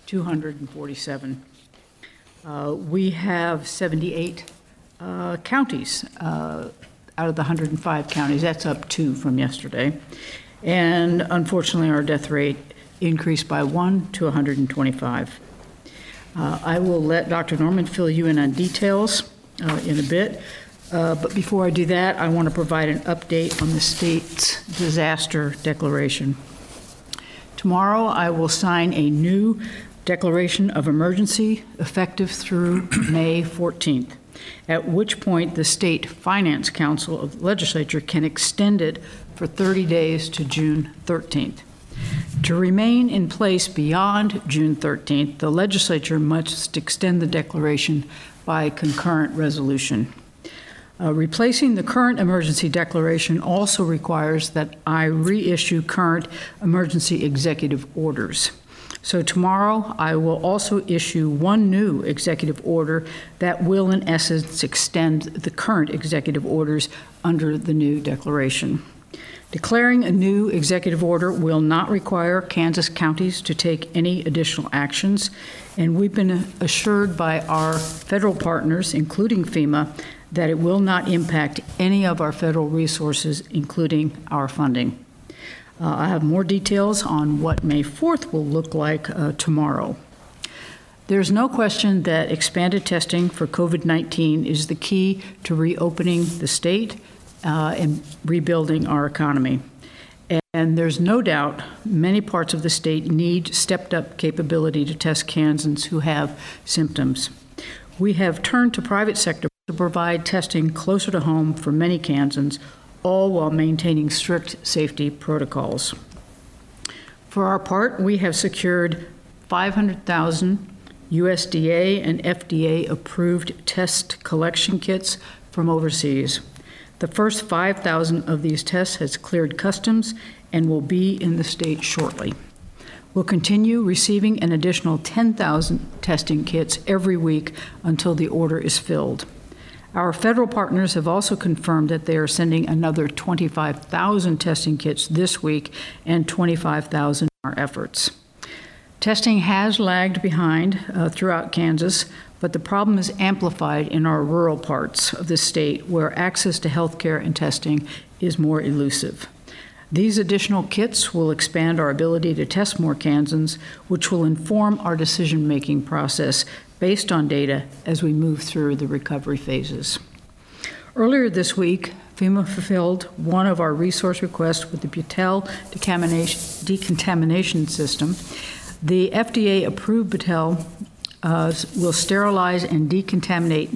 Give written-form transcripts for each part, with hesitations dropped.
247. We have 78 counties out of the 105 counties. That's up 2 from yesterday. And unfortunately, our death rate increased by 1 to 125. I will let Dr. Norman fill you in on details in a bit. But before I do that, I want to provide an update on the state's disaster declaration. Tomorrow, I will sign a new declaration of emergency effective through May 14th, at which point the State Finance Council of the Legislature can extend it for 30 days to June 13th. To remain in place beyond June 13th, the legislature must extend the declaration by concurrent resolution. Replacing the current emergency declaration also requires that I reissue current emergency executive orders. So tomorrow, I will also issue one new executive order that will, in essence, extend the current executive orders under the new declaration. Declaring a new executive order will not require Kansas counties to take any additional actions, and we've been assured by our federal partners, including FEMA, that it will not impact any of our federal resources, including our funding. I have more details on what May 4th will look like tomorrow. There's no question that expanded testing for COVID-19 is the key to reopening the state and rebuilding our economy. And there's no doubt many parts of the state need stepped-up capability to test Kansans who have symptoms. We have turned to private sector to provide testing closer to home for many Kansans, all while maintaining strict safety protocols. For our part, we have secured 500,000 USDA and FDA-approved test collection kits from overseas. The first 5,000 of these tests has cleared customs and will be in the state shortly. We'll continue receiving an additional 10,000 testing kits every week until the order is filled. Our federal partners have also confirmed that they are sending another 25,000 testing kits this week and 25,000 in our efforts. Testing has lagged behind throughout Kansas, but the problem is amplified in our rural parts of the state where access to health care and testing is more elusive. These additional kits will expand our ability to test more Kansans, which will inform our decision-making process based on data as we move through the recovery phases. Earlier this week, FEMA fulfilled one of our resource requests with the Battelle decontamination system. The FDA-approved Battelle will sterilize and decontaminate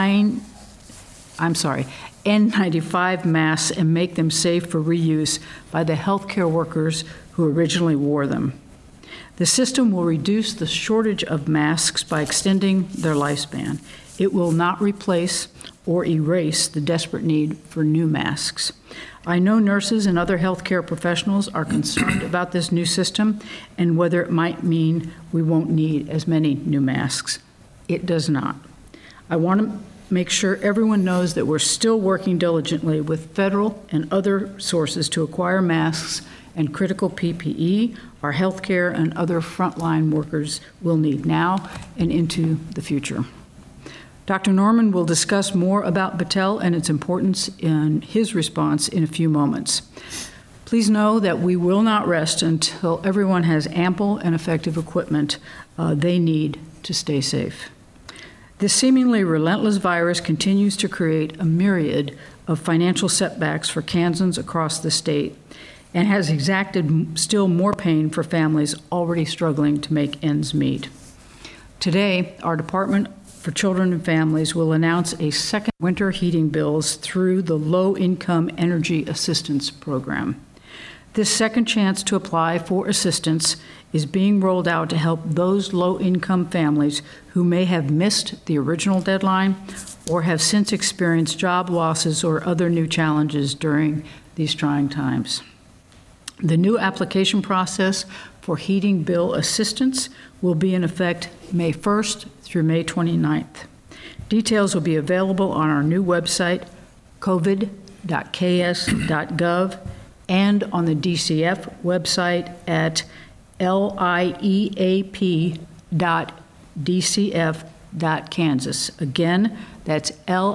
N95 masks and make them safe for reuse by the healthcare workers who originally wore them. The system will reduce the shortage of masks by extending their lifespan. It will not replace or erase the desperate need for new masks. I know nurses and other healthcare professionals are concerned about this new system and whether it might mean we won't need as many new masks. It does not. I want to make sure everyone knows that we're still working diligently with federal and other sources to acquire masks and critical PPE our healthcare and other frontline workers will need now and into the future. Dr. Norman will discuss more about Battelle and its importance in his response in a few moments. Please know that we will not rest until everyone has ample and effective equipment they need to stay safe. This seemingly relentless virus continues to create a myriad of financial setbacks for Kansans across the state and has exacted still more pain for families already struggling to make ends meet. Today, our Department for Children and Families will announce a second winter heating bills through the Low-Income Energy Assistance Program. This second chance to apply for assistance is being rolled out to help those low-income families who may have missed the original deadline or have since experienced job losses or other new challenges during these trying times. The new application process for heating bill assistance will be in effect May 1st through May 29th. Details will be available on our new website, covid.ks.gov, and on the DCF website at lieap.ks.gov. liep.dcf.kansas. Again, that's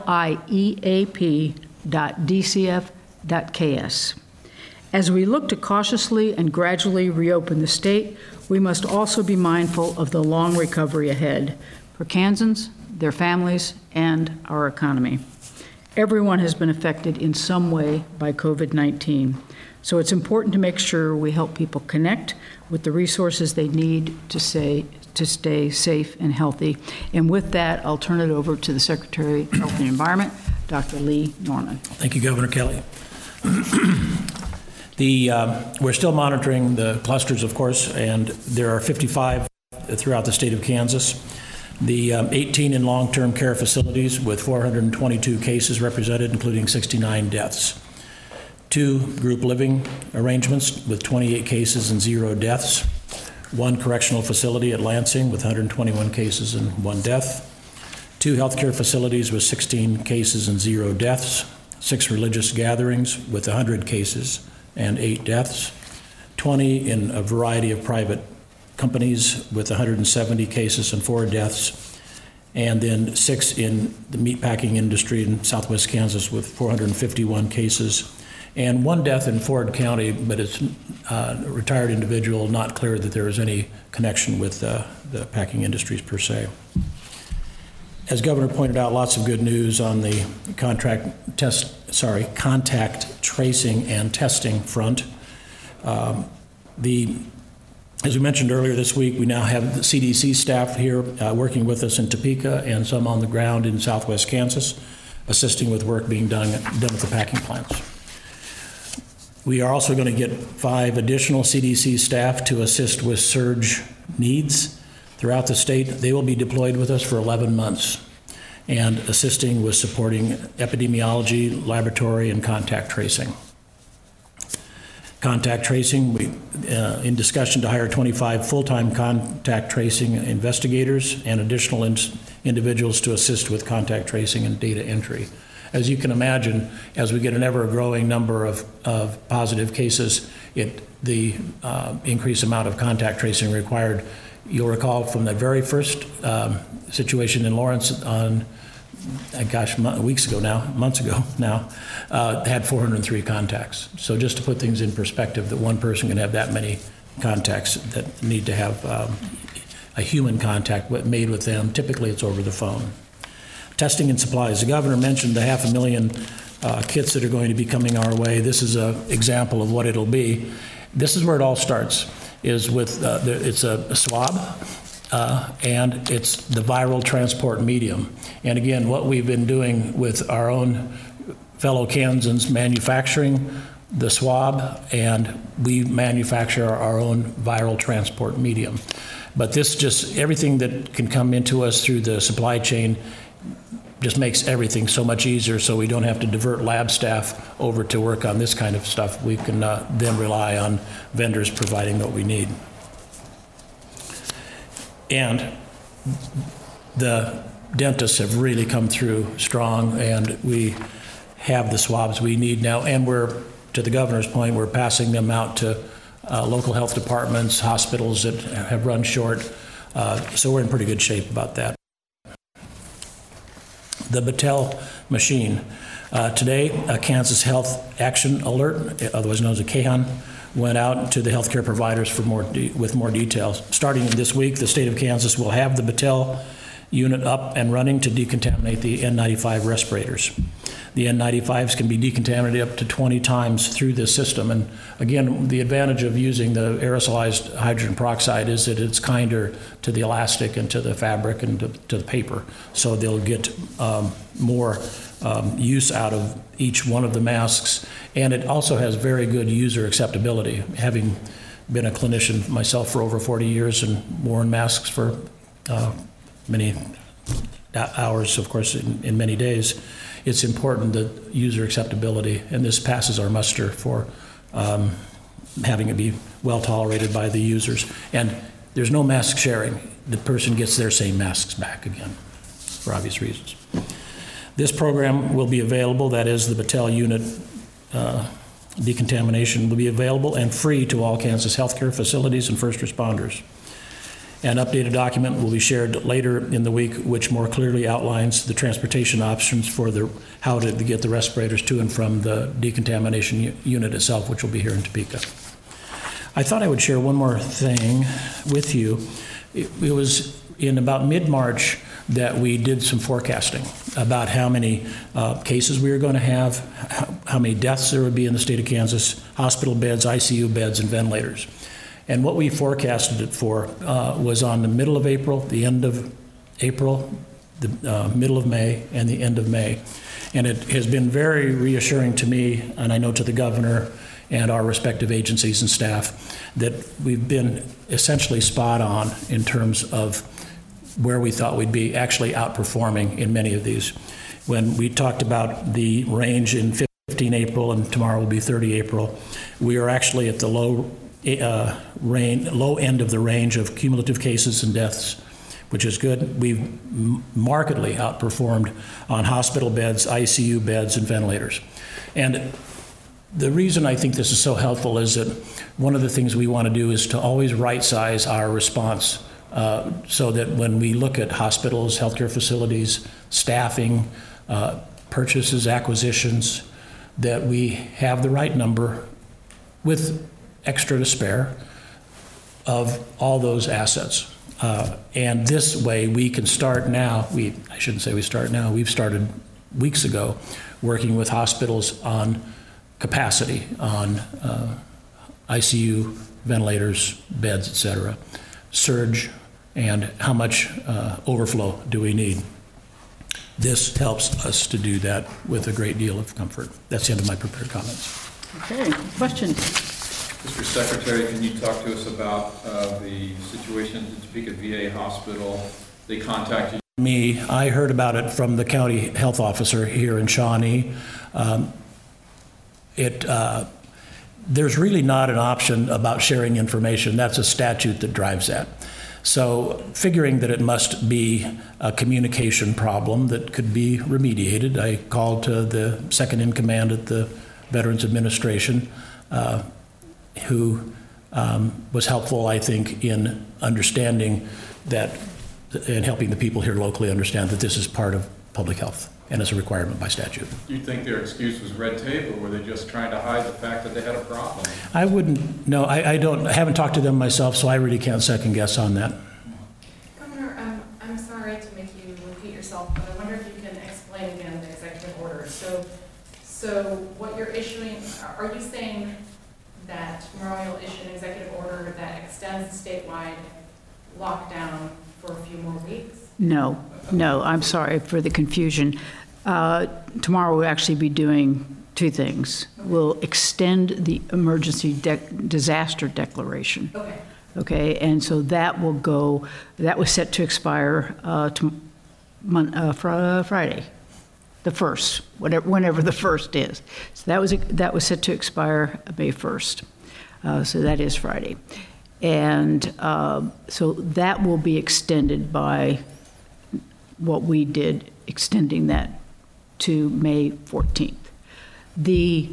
liep.dcf.ks. As we look to cautiously and gradually reopen the state, we must also be mindful of the long recovery ahead for Kansans, their families, and our economy. Everyone has been affected in some way by COVID-19, so it's important to make sure we help people connect with the resources they need to stay safe and healthy. And with that, I'll turn it over to the Secretary of Health and Environment, Dr. Lee Norman. Thank you, Governor Kelly. We're still monitoring the clusters, of course, and there are 55 throughout the state of Kansas. The 18 in long-term care facilities with 422 cases represented, including 69 deaths. 2 group living arrangements with 28 cases and 0 deaths. 1 correctional facility at Lansing with 121 cases and 1 death. 2 healthcare facilities with 16 cases and 0 deaths. 6 religious gatherings with 100 cases and 8 deaths. 20 in a variety of private companies with 170 cases and 4 deaths, and then 6 in the meatpacking industry in southwest Kansas with 451 cases, and 1 death in Ford County, but it's a retired individual, not clear that there is any connection with the packing industries per se. As Governor pointed out, lots of good news on the contact tracing and testing front. As we mentioned earlier this week, we now have the CDC staff here working with us in Topeka and some on the ground in southwest Kansas, assisting with work being done with the packing plants. We are also going to get 5 additional CDC staff to assist with surge needs throughout the state. They will be deployed with us for 11 months and assisting with supporting epidemiology, laboratory, and contact tracing. Contact tracing, we in discussion to hire 25 full-time contact tracing investigators and additional individuals to assist with contact tracing and data entry. As you can imagine, as we get an ever-growing number of positive cases, the increased amount of contact tracing required. You'll recall from the very first situation in Lawrence on, months ago now, had 403 contacts. So just to put things in perspective, that one person can have that many contacts that need to have a human contact made with them. Typically it's over the phone. Testing and supplies. The governor mentioned the 500,000 kits that are going to be coming our way. This is an example of what it'll be. This is where it all starts, is with, it's a swab, and it's the viral transport medium. And again, what we've been doing with our own fellow Kansans, manufacturing the swab, and we manufacture our own viral transport medium. But this just, everything that can come into us through the supply chain just makes everything so much easier, so we don't have to divert lab staff over to work on this kind of stuff. We can then rely on vendors providing what we need. And the dentists have really come through strong, and we have the swabs we need now. And we're, to the governor's point, we're passing them out to local health departments, hospitals that have run short. So we're in pretty good shape about that. The Battelle machine. Today, a Kansas Health Action Alert, otherwise known as a KAHAN, went out to the healthcare providers with more details. Starting this week, the state of Kansas will have the Battelle unit up and running to decontaminate the N95 respirators. The N95s can be decontaminated up to 20 times through this system. And again, the advantage of using the aerosolized hydrogen peroxide is that it's kinder to the elastic and to the fabric and to the paper. So they'll get more use out of each one of the masks. And it also has very good user acceptability. Having been a clinician myself for over 40 years and worn masks for many hours, of course, in many days, it's important that user acceptability, and this passes our muster for having it be well tolerated by the users. And there's no mask sharing. The person gets their same masks back again, for obvious reasons. This program will be available, that is the Battelle unit decontamination will be available and free to all Kansas healthcare facilities and first responders. An updated document will be shared later in the week, which more clearly outlines the transportation options for how to get the respirators to and from the decontamination unit itself, which will be here in Topeka. I thought I would share one more thing with you. It was in about mid-March that we did some forecasting about how many cases we were going to have, how many deaths there would be in the state of Kansas, hospital beds, ICU beds, and ventilators. And what we forecasted it for was on the middle of April, the end of April, the middle of May, and the end of May. And it has been very reassuring to me, and I know to the governor and our respective agencies and staff, that we've been essentially spot on in terms of where we thought we'd be, actually outperforming in many of these. When we talked about the range in 15 April and tomorrow will be 30 April, we are actually at the low end of the range of cumulative cases and deaths, which is good. We've markedly outperformed on hospital beds, ICU beds, and ventilators. And the reason I think this is so helpful is that one of the things we want to do is to always right-size our response so that when we look at hospitals, healthcare facilities, staffing, purchases, acquisitions, that we have the right number with extra to spare of all those assets. And this way we can start now, I shouldn't say we start now, we've started weeks ago working with hospitals on capacity, on ICU, ventilators, beds, et cetera, surge, and how much overflow do we need. This helps us to do that with a great deal of comfort. That's the end of my prepared comments. Okay, questions? Mr. Secretary, can you talk to us about the situation at the Topeka VA Hospital? They contacted me. I heard about it from the county health officer here in Shawnee. There's really not an option about sharing information. That's a statute that drives that. So figuring that it must be a communication problem that could be remediated, I called to the second in command at the Veterans Administration, who was helpful, I think, in understanding that and helping the people here locally understand that this is part of public health and is a requirement by statute. Do you think their excuse was red tape, or were they just trying to hide the fact that they had a problem? I wouldn't know. I haven't talked to them myself, so I really can't second guess on that. Governor, I'm sorry to make you repeat yourself, but I wonder if you can explain again the executive order. So what you're issuing, are you saying that tomorrow you'll issue an executive order that extends the statewide lockdown for a few more weeks? No, I'm sorry for the confusion. Tomorrow we'll actually be doing two things. We'll extend the emergency disaster declaration. Okay, and so that was set to expire Friday, the 1st, whenever the 1st is. So that was set to expire May 1st. So that is Friday. And so that will be extended by what we did, extending that to May 14th. The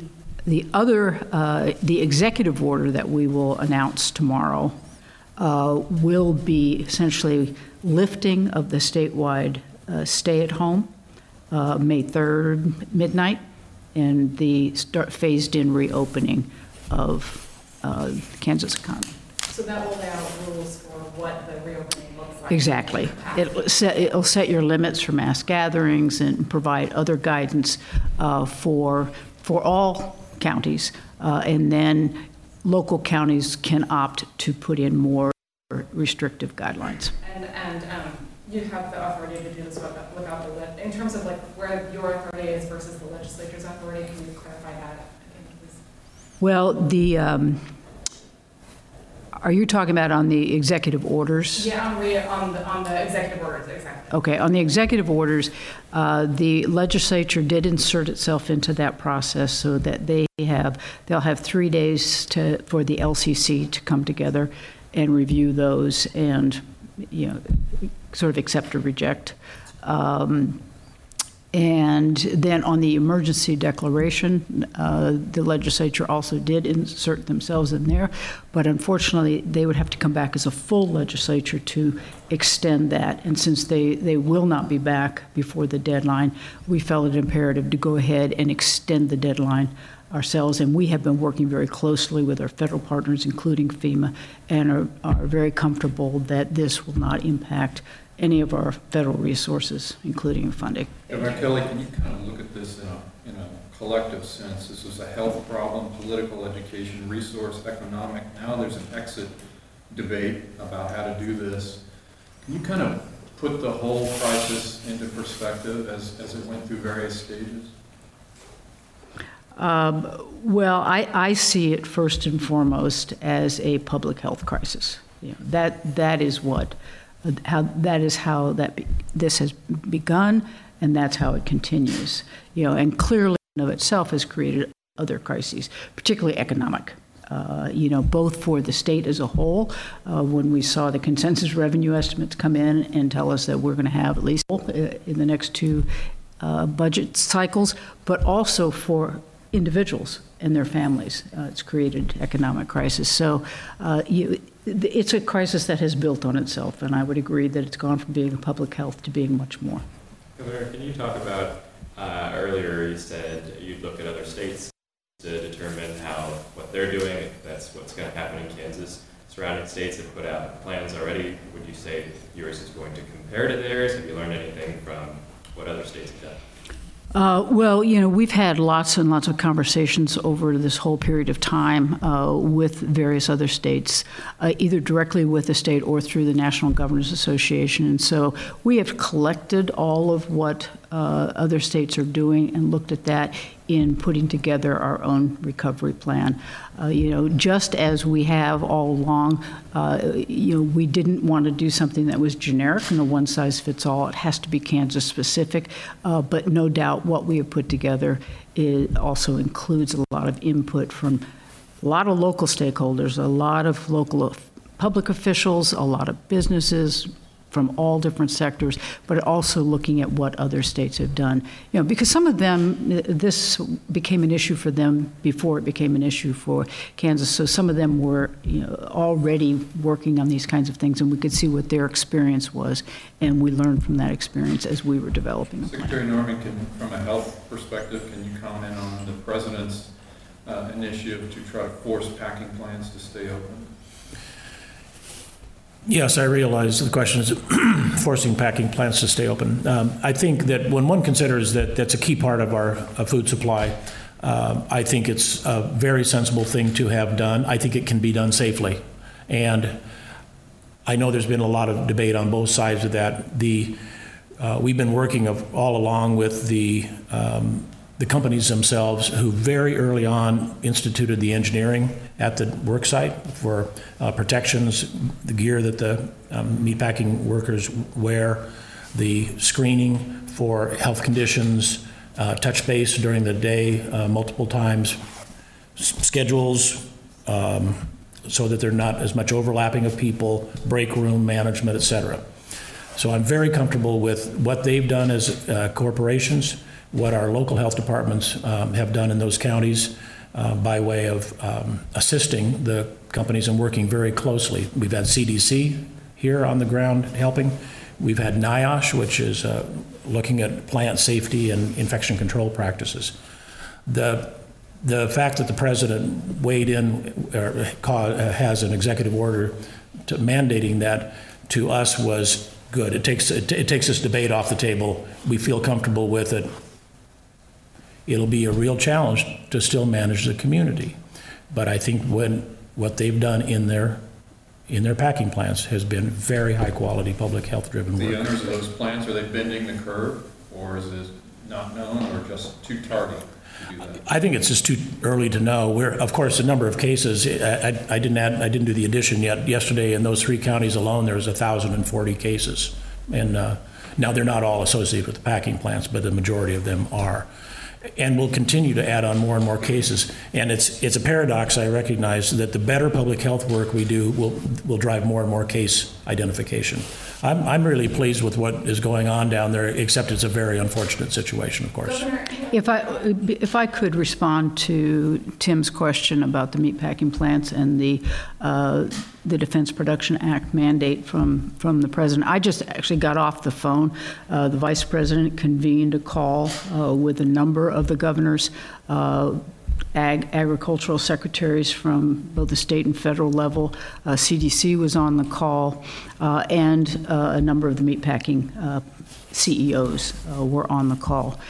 executive order that we will announce tomorrow will be essentially lifting of the statewide stay-at-home, May 3rd, midnight, and the phased-in reopening of Kansas economy. So that will lay out rules for what the reopening looks like. Exactly. It'll set your limits for mass gatherings and provide other guidance for all counties, and then local counties can opt to put in more restrictive guidelines. And you have the authority to do this without the, in terms of like where your authority is versus the legislature's authority. Can you clarify that again, please? Well, are you talking about on the executive orders? Yeah, on the executive orders, exactly. Okay, on the executive orders, the legislature did insert itself into that process so that they'll have 3 days for the LCC to come together and review those and, sort of accept or reject. And then on the emergency declaration, the legislature also did insert themselves in there, but unfortunately, they would have to come back as a full legislature to extend that. And since they will not be back before the deadline, we felt it imperative to go ahead and extend the deadline ourselves. And we have been working very closely with our federal partners, including FEMA, and are very comfortable that this will not impact any of our federal resources, including funding. Governor Kelly, can you kind of look at this in a collective sense? This was a health problem, political, education, resource, economic. Now there's an exit debate about how to do this. Can you kind of put the whole crisis into perspective as it went through various stages? Well, I see it first and foremost as a public health crisis. You know, that is how this has begun, and that's how it continues. You know, and clearly in of itself has created other crises, particularly economic. You know, both for the state as a whole, when we saw the consensus revenue estimates come in and tell us that we're going to have at least in the next two budget cycles, but also for individuals and their families. It's created economic crisis. So it's a crisis that has built on itself, and I would agree that it's gone from being a public health to being much more. Governor, can you talk about, earlier you said you'd look at other states to determine what they're doing, if that's what's going to happen in Kansas. Surrounding states have put out plans already. Would you say yours is going to compare to theirs? Have you learned anything from what other states have done? Well, you know, we've had lots and lots of conversations over this whole period of time with various other states, either directly with the state or through the National Governors Association. And so we have collected all of what other states are doing and looked at that in putting together our own recovery plan. You know, just as we have all along, you know, we didn't want to do something that was generic and a one-size-fits-all. It has to be Kansas-specific, but no doubt what we have put together also includes a lot of input from a lot of local stakeholders, a lot of local public officials, a lot of businesses, from all different sectors, but also looking at what other states have done. You know, because some of them, this became an issue for them before it became an issue for Kansas. So some of them were, you know, already working on these kinds of things, and we could see what their experience was, and we learned from that experience as we were developing the plan. Secretary Norman, from a health perspective, can you comment on the president's initiative to try to force packing plants to stay open? Yes, I realize the question is forcing packing plants to stay open. I think that when one considers that that's a key part of our food supply, I think it's a very sensible thing to have done. I think it can be done safely. And I know there's been a lot of debate on both sides of that. We've been working all along with the companies themselves who very early on instituted the engineering at the work site for protections, the gear that the meatpacking workers wear, the screening for health conditions, touch base during the day multiple times, schedules so that there's not as much overlapping of people, break room management, et cetera. So I'm very comfortable with what they've done as corporations, what our local health departments have done in those counties by way of assisting the companies and working very closely. We've had CDC here on the ground helping. We've had NIOSH, which is looking at plant safety and infection control practices. The fact that the president weighed in or has an executive order mandating that to us was good. It takes this debate off the table. We feel comfortable with it. It'll be a real challenge to still manage the community. But I think what they've done in their packing plants has been very high quality public health driven work. The owners of those plants, are they bending the curve, or is it not known, or just too tardy to do that? I think it's just too early to know. Of course, a number of cases, I didn't do the addition yet. Yesterday in those 3 counties alone, there was 1,040 cases. And now they're not all associated with the packing plants, but the majority of them are. and we'll continue to add on more and more cases. And it's a paradox, I recognize, that the better public health work we do will drive more and more case identification. I'm really pleased with what is going on down there, except it's a very unfortunate situation, of course. Governor, If I could respond to Tim's question about the meatpacking plants and the Defense Production Act mandate from the president. I just actually got off the phone. The vice president convened a call with a number of the governors, agricultural secretaries from both the state and federal level. CDC was on the call, and a number of the meatpacking CEOs were on the call.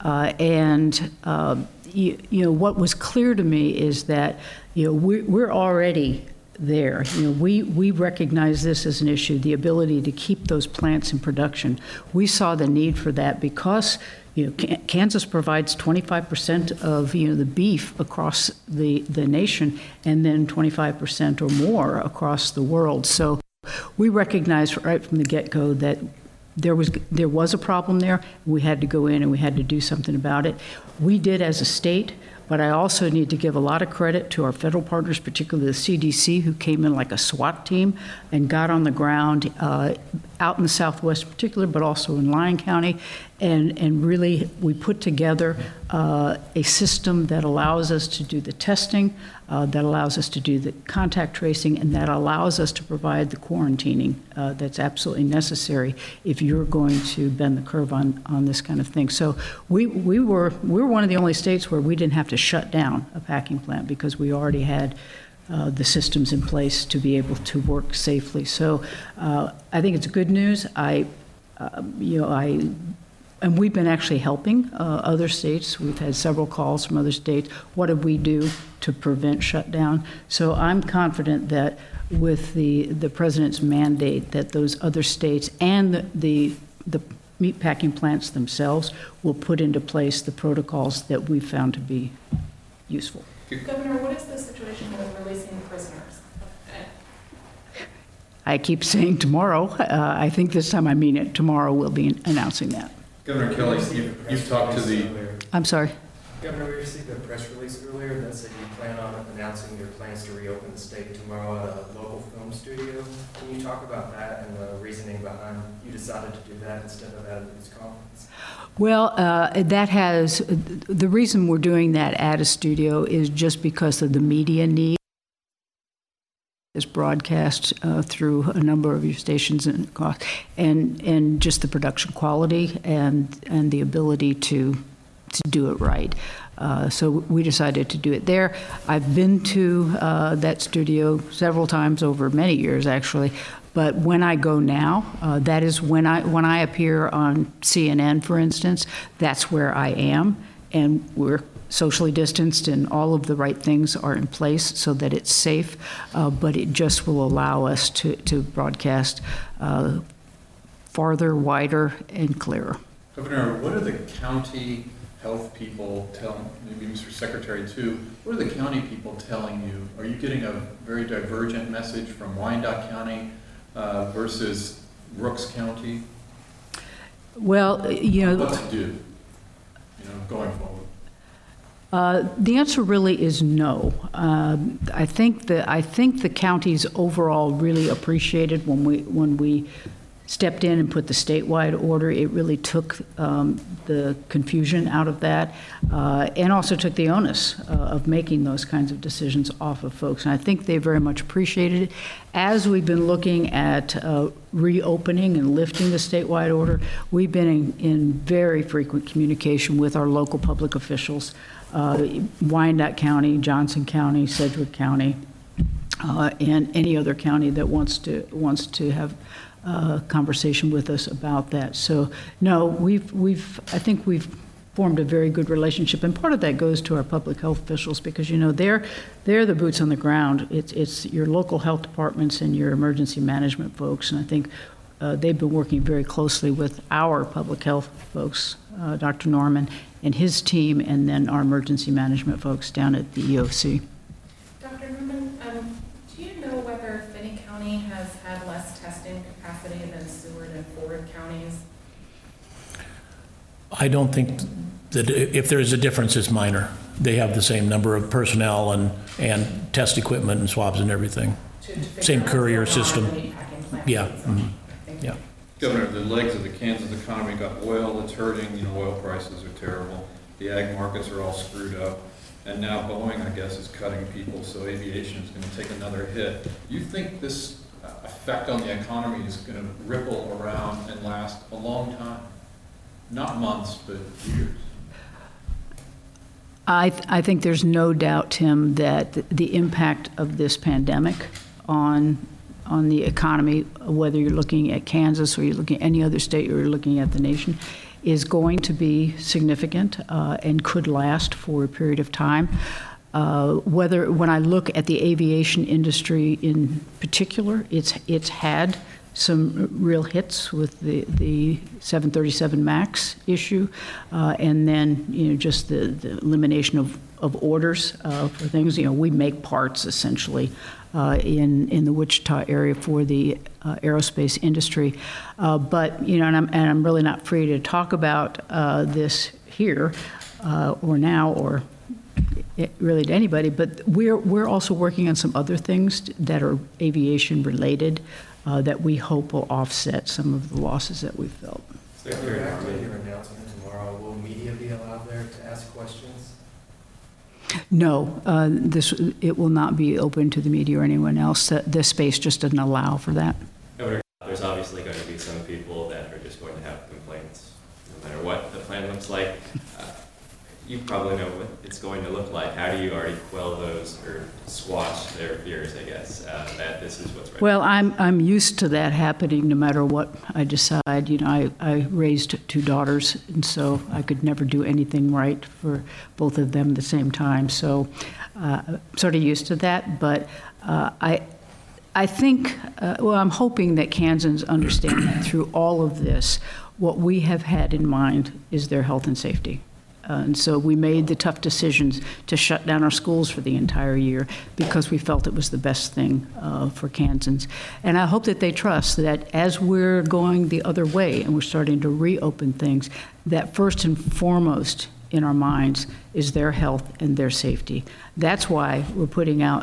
What was clear to me is that we're already there. We recognize this as an issue, the ability to keep those plants in production. We saw the need for that because Kansas provides 25% of the beef across the nation, and then 25% or more across the world. So we recognized right from the get-go that there was a problem there. We had to go in and we had to do something about it. We did as a state, but I also need to give a lot of credit to our federal partners, particularly the CDC, who came in like a SWAT team and got on the ground out in the Southwest in particular, but also in Lyon County. And really, we put together a system that allows us to do the testing, that allows us to do the contact tracing, and that allows us to provide the quarantining that's absolutely necessary if you're going to bend the curve on this kind of thing. So we were one of the only states where we didn't have to shut down a packing plant because we already had the systems in place to be able to work safely. So I think it's good news. And we've been actually helping other states. We've had several calls from other states. What did we do to prevent shutdown? So I'm confident that with the president's mandate that those other states and the meatpacking plants themselves will put into place the protocols that we found to be useful. Governor, what is the situation with releasing prisoners? I keep saying tomorrow. I think this time I mean it. Tomorrow we'll be announcing that. Governor Kelly, you've talked to the, I'm sorry. Governor, we received a press release earlier that said you plan on announcing your plans to reopen the state tomorrow at a local film studio. Can you talk about that and the reasoning behind you decided to do that instead of at a news conference? Well, the reason we're doing that at a studio is just because of the media need. Is broadcast through a number of your stations and just the production quality and the ability to do it right. So we decided to do it there. I've been to that studio several times over many years, actually. But when I go now, that is when I appear on CNN, for instance. That's where I am, and we're socially distanced and all of the right things are in place so that it's safe, but it just will allow us to broadcast farther, wider, and clearer. Governor, what are the county health people maybe Mr. Secretary too, what are the county people telling you? Are you getting a very divergent message from Wyandotte County versus Brooks County? Well, what to do, going forward? The answer really is no. I think the counties overall really appreciated when we stepped in and put the statewide order. It really took the confusion out of that, and also took the onus of making those kinds of decisions off of folks. And I think they very much appreciated it. As we've been looking at reopening and lifting the statewide order, we've been in very frequent communication with our local public officials. Wyandotte County, Johnson County, Sedgwick County, and any other county that wants to have a conversation with us about that. So no, I think we've formed a very good relationship, and part of that goes to our public health officials because they're the boots on the ground. It's your local health departments and your emergency management folks, and I think they've been working very closely with our public health folks, Dr. Norman and his team, and then our emergency management folks down at the EOC. Dr. Norman, do you know whether Finney County has had less testing capacity than Seward and Ford counties? I don't think if there is a difference, it's minor. They have the same number of personnel and test equipment and swabs and everything. Same courier system. Yeah. Yeah. Governor, the legs of the Kansas economy got oil, it's hurting, oil prices are terrible. The ag markets are all screwed up. And now Boeing, I guess, is cutting people, so aviation is going to take another hit. You think this effect on the economy is going to ripple around and last a long time? Not months, but years. I think there's no doubt, Tim, that the impact of this pandemic on the economy, whether you're looking at Kansas or you're looking at any other state or you're looking at the nation, is going to be significant and could last for a period of time. When I look at the aviation industry in particular, it's had some real hits with the 737 MAX issue, and then just the elimination of orders for things. We make parts essentially in the Wichita area for the aerospace industry, but and I'm really not free to talk about this here or now or really to anybody, but we're also working on some other things that are aviation related that we hope will offset some of the losses that we've felt. Secretary, after your announcement tomorrow, will media be allowed there to ask questions? No, it will not be open to the media or anyone else. The space just doesn't allow for that. Governor, there's obviously going to be some people that are just going to have complaints, no matter what the plan looks like. You probably know what it's going to look like. How do you already quell those or squash their fears, I guess, that this is what's right? Well, I'm used to that happening no matter what I decide. I raised 2 daughters, and so I could never do anything right for both of them at the same time. So I'm sort of used to that, but I think, I'm hoping that Kansans understand that through all of this, what we have had in mind is their health and safety. And so we made the tough decisions to shut down our schools for the entire year because we felt it was the best thing for Kansans. And I hope that they trust that as we're going the other way and we're starting to reopen things, that first and foremost in our minds is their health and their safety. That's why we're putting out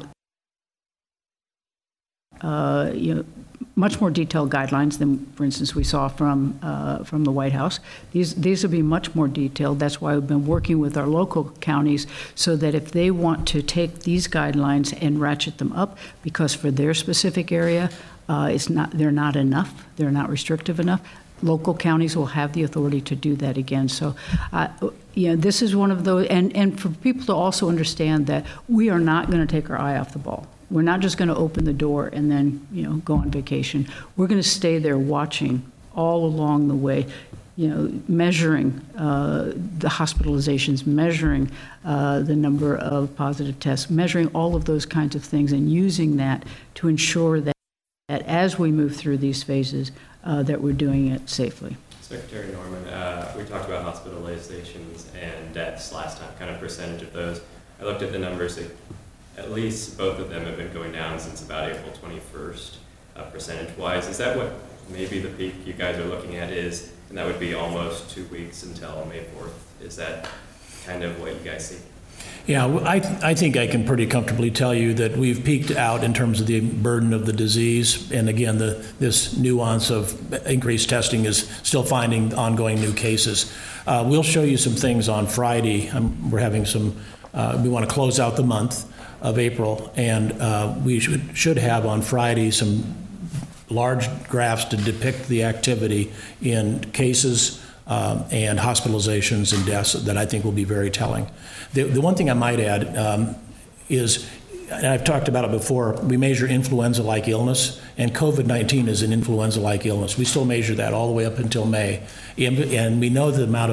much more detailed guidelines than, for instance, we saw from the White House. These will be much more detailed. That's why we've been working with our local counties so that if they want to take these guidelines and ratchet them up, because for their specific area, they're not enough, they're not restrictive enough, local counties will have the authority to do that again. So, this is one of those, and for people to also understand that we are not going to take our eye off the ball. We're not just going to open the door and then, go on vacation. We're going to stay there watching all along the way, measuring the hospitalizations, measuring the number of positive tests, measuring all of those kinds of things, and using that to ensure that as we move through these phases, that we're doing it safely. Secretary Norman, we talked about hospitalizations and deaths last time, kind of percentage of those. I looked at the numbers. At least both of them have been going down since about April 21st, percentage-wise. Is that what maybe the peak you guys are looking at is? And that would be almost 2 weeks until May 4th. Is that kind of what you guys see? Yeah, I think I can pretty comfortably tell you that we've peaked out in terms of the burden of the disease. And again, this nuance of increased testing is still finding ongoing new cases. We'll show you some things on Friday. We're having some, we want to close out the month of April, and we should have on Friday some large graphs to depict the activity in cases and hospitalizations and deaths that I think will be very telling. The one thing I might add is, and I've talked about it before, we measure influenza-like illness, and COVID-19 is an influenza-like illness. We still measure that all the way up until May, and we know the amount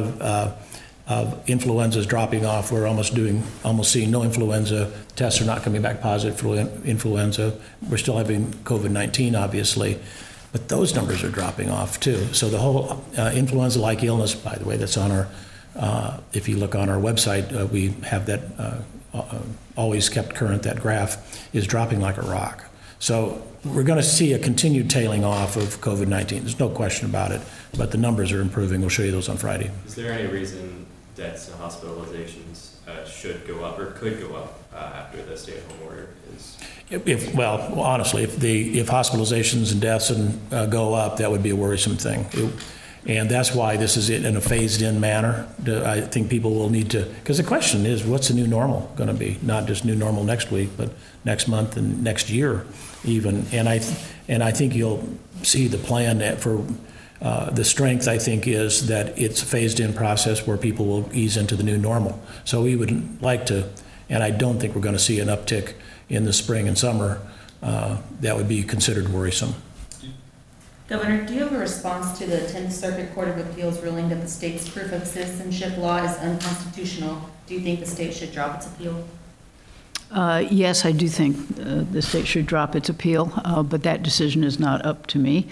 of influenza is dropping off. We're almost seeing no influenza. Tests are not coming back positive for influenza. We're still having COVID-19, obviously, but those numbers are dropping off too. So the whole influenza-like illness, by the way, that's on our, if you look on our website, we have that always kept current, that graph is dropping like a rock. So we're going to see a continued tailing off of COVID-19. There's no question about it, but the numbers are improving. We'll show you those on Friday. Is there any reason deaths and hospitalizations should go up or could go up after the stay-at-home order is? Well, honestly, if hospitalizations and deaths go up, that would be a worrisome thing. And that's why this is in a phased-in manner. I think people will need to, because the question is, what's the new normal going to be? Not just new normal next week, but next month and next year even. And I think you'll see the plan for the strength, I think, is that it's a phased-in process where people will ease into the new normal. So we would like to, and I don't think we're going to see an uptick in the spring and summer. That would be considered worrisome. Governor, do you have a response to the 10th Circuit Court of Appeals ruling that the state's proof of citizenship law is unconstitutional? Do you think the state should drop its appeal? Yes, I do think the state should drop its appeal, but that decision is not up to me.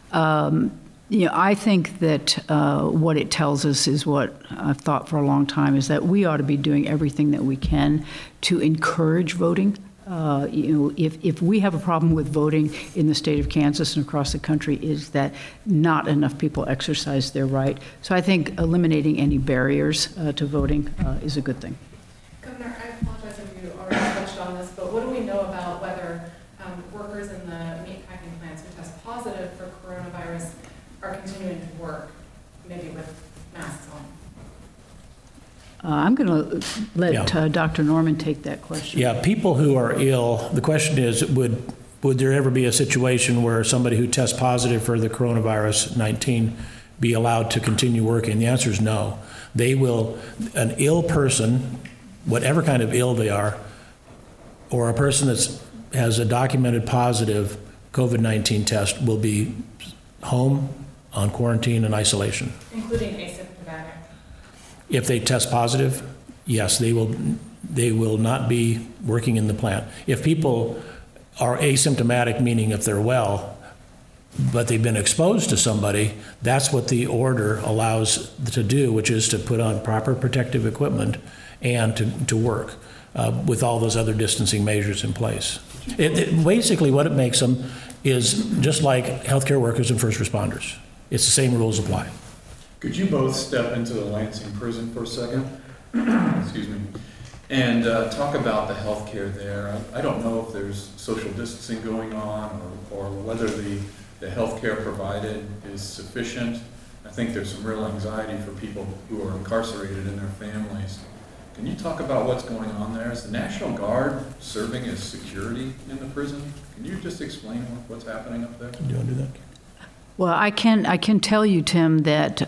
I think that what it tells us is what I've thought for a long time, is that we ought to be doing everything that we can to encourage voting. If we have a problem with voting in the state of Kansas and across the country, is that not enough people exercise their right. So I think eliminating any barriers to voting is a good thing. Governor, I apologize if you already touched on this, but what do we know about whether workers in the meatpacking plants who test positive for coronavirus are continuing to work, maybe with masks on? I'm going to let Dr. Norman take that question. Yeah, people who are ill, the question is, would there ever be a situation where somebody who tests positive for the coronavirus 19 be allowed to continue working? The answer is no. They will, an ill person, whatever kind of ill they are, or a person that has a documented positive COVID-19 test will be home on quarantine and isolation. Including asymptomatic? If they test positive, yes, they will not be working in the plant. If people are asymptomatic, meaning if they're well, but they've been exposed to somebody, that's what the order allows to do, which is to put on proper protective equipment and to work with all those other distancing measures in place. Basically, what it makes them is just like healthcare workers and first responders. It's the same rules apply. Could you both step into the Lansing prison for a second? Excuse me. And talk about the health care there. I don't know if there's social distancing going on or whether the health care provided is sufficient. I think there's some real anxiety for people who are incarcerated and their families. Can you talk about what's going on there? Is the National Guard serving as security in the prison? Can you just explain what's happening up there? Do you want to do that? Well, I can tell you, Tim, that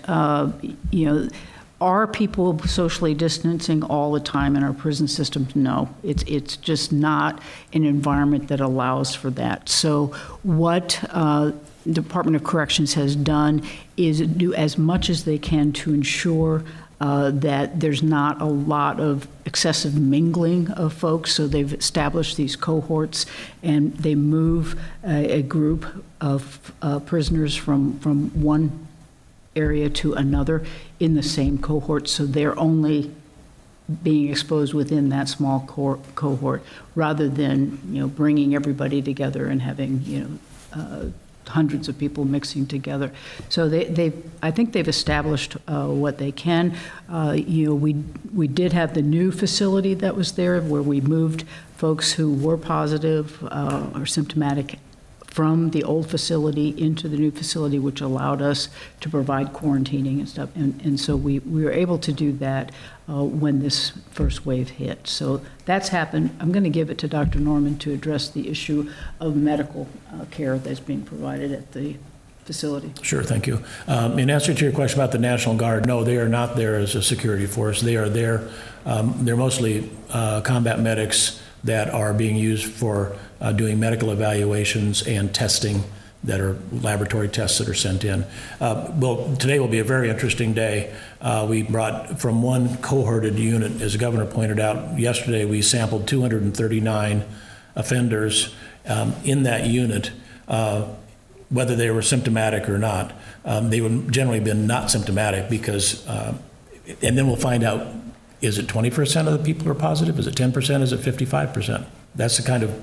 are people socially distancing all the time in our prison systems? No, it's just not an environment that allows for that. So what Department of Corrections has done is do as much as they can to ensure that there's not a lot of excessive mingling of folks. So they've established these cohorts, and they move a group of prisoners from one area to another in the same cohort. So they're only being exposed within that small cohort, rather than bringing everybody together and having hundreds of people mixing together. So I think they've established what they can. We did have the new facility that was there, where we moved folks who were positive or symptomatic from the old facility into the new facility, which allowed us to provide quarantining and stuff. And so we were able to do that when this first wave hit. So that's happened. I'm going to give it to Dr. Norman to address the issue of medical care that's being provided at the facility. Sure, thank you. In answer to your question about the National Guard, no, they are not there as a security force. They are there. They're mostly combat medics that are being used for doing medical evaluations and testing that are laboratory tests that are sent in. Well, today will be a very interesting day. We brought from one cohorted unit, as the governor pointed out yesterday, we sampled 239 offenders in that unit, whether they were symptomatic or not. They would generally been not symptomatic because, and then we'll find out, is it 20% of the people are positive? Is it 10%? Is it 55%? That's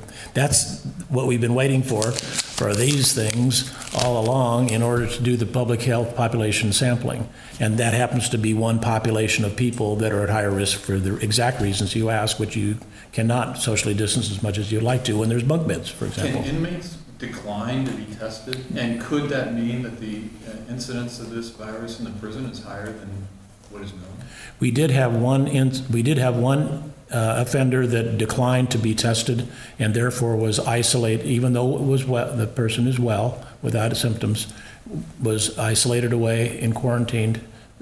what we've been waiting for these things all along in order to do the public health population sampling. And that happens to be one population of people that are at higher risk for the exact reasons you ask, which you cannot socially distance as much as you'd like to when there's bunk beds, for example. Can inmates decline to be tested? And could that mean that the incidence of this virus in the prison is higher than what is known? We did have one offender that declined to be tested and therefore was isolated, even though it was the person is well without symptoms, was isolated away and quarantined.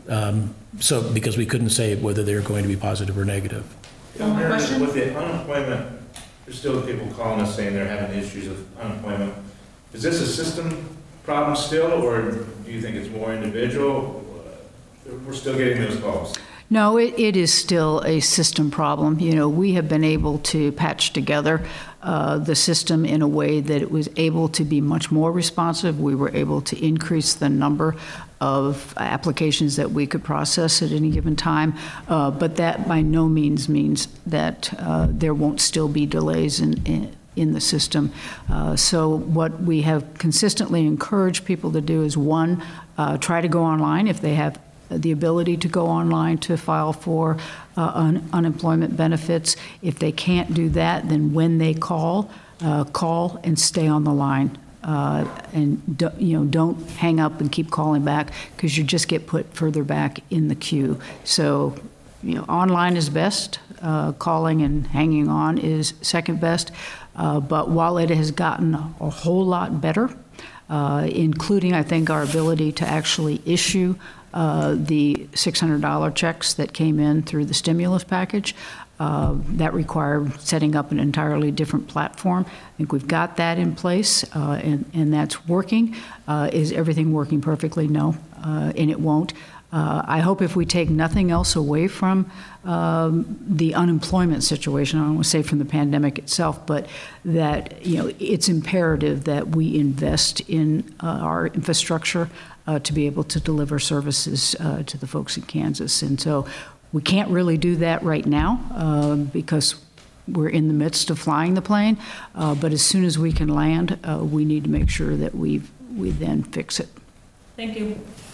So because we couldn't say whether they were going to be positive or negative. One more question? With the unemployment, there's still people calling us saying they're having issues with unemployment. Is this a system problem still, or do you think it's more individual? We're still getting those calls. No, it is still a system problem. You know, we have been able to patch together the system in a way that it was able to be much more responsive. We were able to increase the number of applications that we could process at any given time, but that by no means means that there won't still be delays in the system. So what we have consistently encouraged people to do is, one, try to go online if they have the ability to go online to file for unemployment benefits. If they can't do that, then when they call and stay on the line. And don't hang up and keep calling back, because you just get put further back in the queue. So, online is best. Calling and hanging on is second best. But while it has gotten a whole lot better, including, I think, our ability to actually issue the $600 checks that came in through the stimulus package, that required setting up an entirely different platform. I think we've got that in place, and that's working. Is everything working perfectly? No, and it won't. I hope if we take nothing else away from the unemployment situation, I don't want to say from the pandemic itself, but that it's imperative that we invest in our infrastructure to be able to deliver services to the folks in Kansas. And so we can't really do that right now because we're in the midst of flying the plane. But as soon as we can land, we need to make sure that we then fix it. Thank you.